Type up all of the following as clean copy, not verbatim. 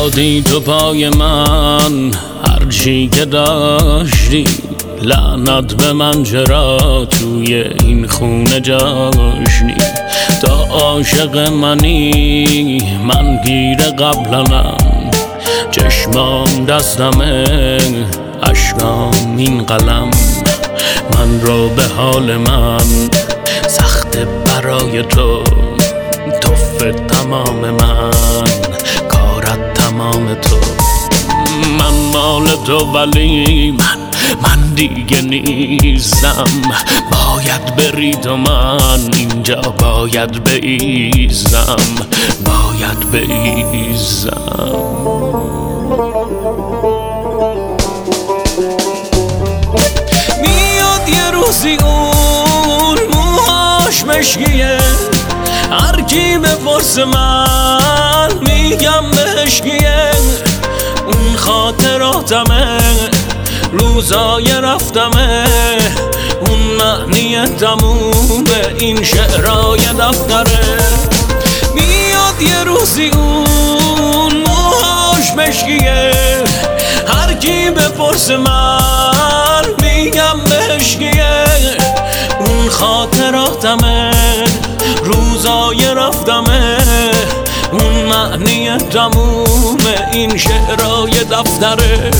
دادی تو پای من هرچی که داشتی، لعنت به من چرا توی این خونه جاشتی. تا عاشق منی من گیر قبلنم، چشمام دستمه اشکام این قلم. من رو به حال من سخت برای تو، توف تمام من کارت تمام تو. من مال تو ولی من دیگه نیستم، باید بری تو، من اینجا باید بایستم، باید بایستم. میاد یه روزی اون موهاش مشکیه، هر کی بپرس من میگم بهش کیه. اون خاطراتمه، روزای رفتمه، اون معنی تموم این شعرهای دفتره. میاد یه روزی اون موهاش مشکیه، هر کی بپرس من میگم بهش کیه. اون خاطراتمه، روزای رفتمه، اون معنی تموم این شعرهای دفتره.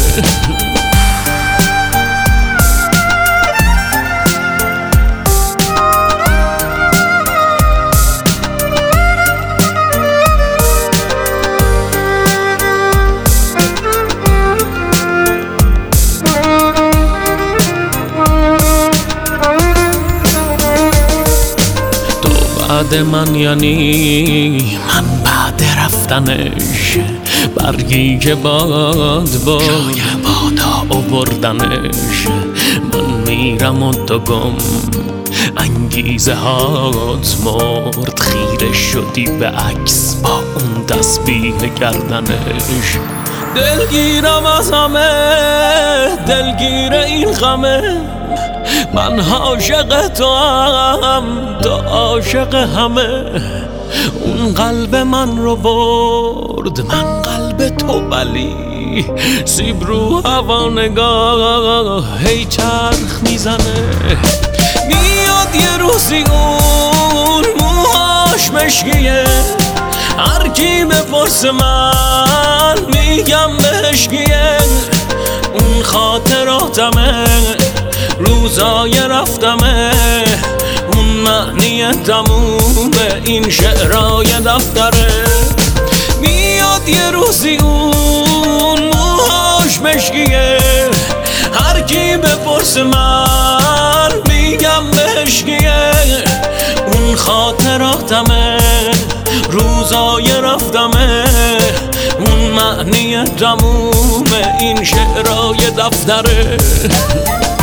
بعد من یعنی من بعد رفتنش، برگی که باد جای بادا آوردنش. من میرم و تو گم، انگیزه هات مرد، خیره شدی به عکس با اون تسبیح گردنش. دلگیرم از همه، دلگیر این غمه، من عاشق تو هم، تو عاشق همه. اون قلب من رو برد، من قلب تو ولی سیب رو هوا نگاه هی چرخ میزنه. میاد یه روزی اون موهاش مشکیه، هر کی بپرس من میگم بهش کیه. اون خاطراتمه، روزای رفتمه، اون معنی تموم این شعرهای دفتره. میاد یه روزی اون موهاش مشکیه، هر کی بپرس من میگم بهش کیه. اون خاطراتمه، روزای رفتمه، اون معنی تموم این شعرهای دفتره.